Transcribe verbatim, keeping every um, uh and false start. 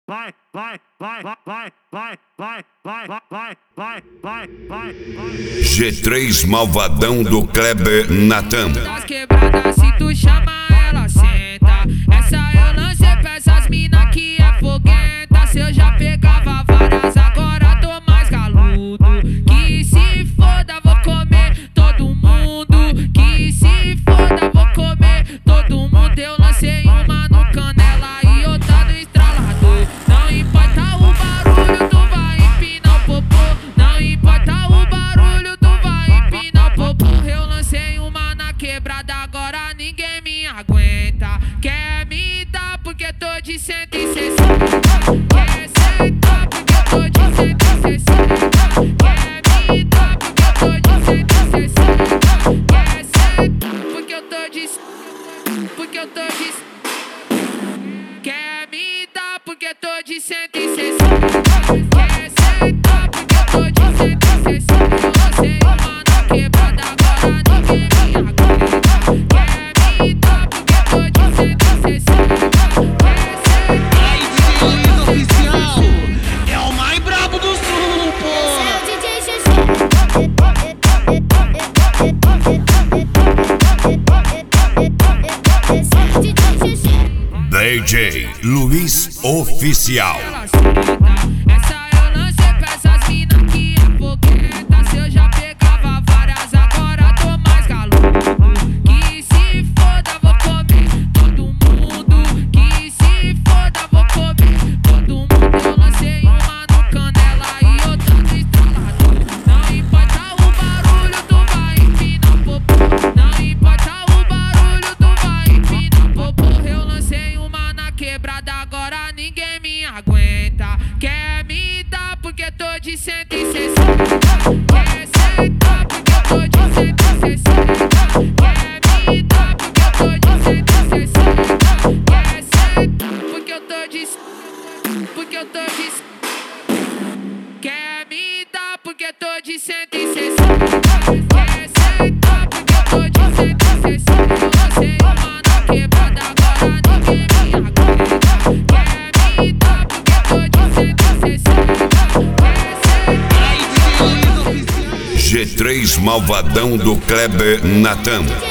vai, vai, vai, vai, vai, vai, vai, vai, vai, vai, vai, vai. G três Malvadão do Kleber Natan. Das quebradas, se tu chama ela, senta. Essa eu lancei pra essas mina que é foguenta. Se eu já pegava várias, agora tô mais galudo. Que se foda, vou comer todo mundo. Que se foda, vou comer todo mundo. Eu lancei uma no canela e outra no estralador. Não importa o barulho, tu vai empinar o popô. Não importa o barulho, tu vai empinar o popô. Eu lancei uma na quebrada, agora ninguém me aguenta. Quer me dar porque tô de cento e sessenta. Quer sentar porque tô de cento e sessenta. Quer me dar porque tô de cento e sessenta. Quer sentar porque eu tô de... Porque eu tô de... Quer me dar porque tô de cento e sessenta. Quer sentar porque eu tô de cento e sessenta. Eu lancei uma na quebrada, agora ninguém me aguenta. Quer me dar porque eu tô de cento e sessenta. Aí, D J Luiz Oficial é o mais brabo do sul, porra. D J Luiz Oficial. Essa eu lancei pra essas mina que é fogueta. Se eu já pegava várias, agora tô mais galudo. Que se foda, vou comer todo mundo. Que se foda, vou comer todo mundo. Eu lancei uma no canela e outra no estralador. Não importa o barulho, tu vai empinar o popô. Não importa o barulho, tu vai empinar o popô. Eu lancei uma na quebrada, agora ninguém me aguenta. Quer me dar porque tô de cento e sessenta. Quer sentar porque eu tô de cento e sessenta. Quer me dar porque eu tô de cento e sessenta. Quer sentar porque eu tô de... Porque eu tô de... Quer me dar porque tô de cento e sessenta. Quer sentar porque eu tô de cento e sessenta. Eu lancei uma na quebrada, agora ninguém me aguenta. Quer me dar porque eu tô de cento e sessenta. Aí, D J Luiz Oficial. G três Malvadão do Kleber Natan.